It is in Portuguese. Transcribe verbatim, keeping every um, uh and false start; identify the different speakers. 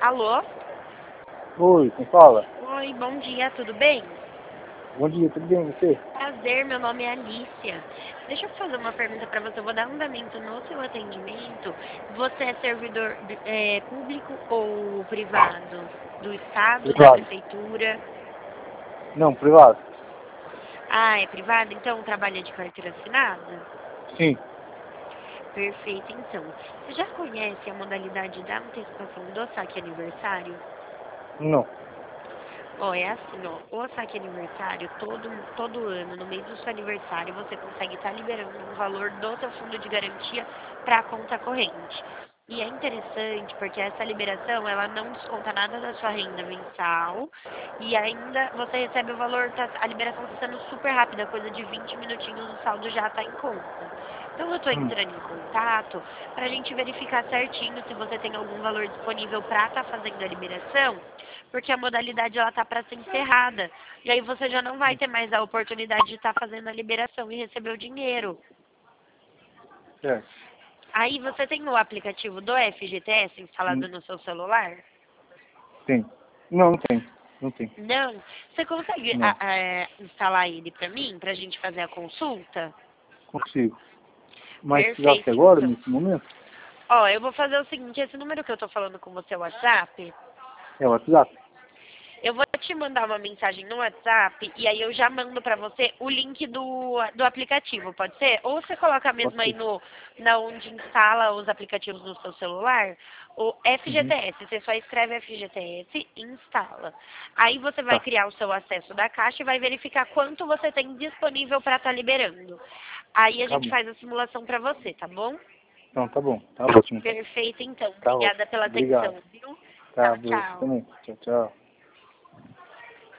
Speaker 1: Alô?
Speaker 2: Oi, quem fala?
Speaker 1: Oi, bom dia, tudo bem?
Speaker 2: Bom dia, tudo bem, você?
Speaker 1: Prazer, meu nome é Alicia. Deixa eu fazer uma pergunta para você, eu vou dar andamento no seu atendimento. Você é servidor é, público ou privado? Do Estado, da
Speaker 2: Privado.
Speaker 1: Prefeitura?
Speaker 2: Não, privado.
Speaker 1: Ah, é privado? Então trabalha de carteira assinada?
Speaker 2: Sim.
Speaker 1: Perfeito, então. Você já conhece a modalidade da antecipação do saque aniversário?
Speaker 2: Não.
Speaker 1: Ó, é assim, ó, o saque aniversário, todo, todo ano, no mês do seu aniversário, você consegue estar liberando um valor do seu fundo de garantia para a conta corrente. E é interessante porque essa liberação, ela não desconta nada da sua renda mensal e ainda você recebe o valor, tá, a liberação está sendo super rápida, coisa de vinte minutinhos o saldo já está em conta. Então eu estou
Speaker 2: Hum.
Speaker 1: entrando em contato para a gente verificar certinho se você tem algum valor disponível para estar fazendo a liberação, porque a modalidade ela tá para ser encerrada. E aí você já não vai ter mais a oportunidade de estar fazendo a liberação e receber o dinheiro.
Speaker 2: Certo.
Speaker 1: Aí você tem o aplicativo do F G T S instalado
Speaker 2: Hum,
Speaker 1: no seu celular?
Speaker 2: Tem. Não, não tem. Não tem.
Speaker 1: Não? Você consegue
Speaker 2: Não.
Speaker 1: a, a, instalar ele para mim, para a gente fazer a consulta?
Speaker 2: Consigo. Mas precisasse
Speaker 1: Perfeito,
Speaker 2: agora,
Speaker 1: então.
Speaker 2: nesse momento?
Speaker 1: Ó, eu vou fazer o seguinte, esse número que eu tô falando com você é o WhatsApp?
Speaker 2: É o WhatsApp.
Speaker 1: Eu vou te mandar uma mensagem no WhatsApp e aí eu já mando pra você o link do, do aplicativo, pode ser? Ou você coloca
Speaker 2: Pode
Speaker 1: mesmo aí
Speaker 2: ser.
Speaker 1: no, na onde instala os aplicativos no seu celular, o
Speaker 2: Uhum.
Speaker 1: F G T S, você só escreve F G T S e instala. Aí você vai
Speaker 2: Tá.
Speaker 1: criar o seu acesso da caixa e vai verificar quanto você tem disponível para estar liberando. Aí a
Speaker 2: Tá
Speaker 1: gente
Speaker 2: bom.
Speaker 1: faz a simulação pra você, tá bom?
Speaker 2: Então, tá bom. Tá ótimo, então.
Speaker 1: Perfeito, então.
Speaker 2: Tá ótimo.
Speaker 1: Obrigada pela
Speaker 2: Obrigado.
Speaker 1: atenção, viu?
Speaker 2: Tá,
Speaker 1: Tchau,
Speaker 2: Bruce,
Speaker 1: tchau.
Speaker 2: também. Tchau, tchau.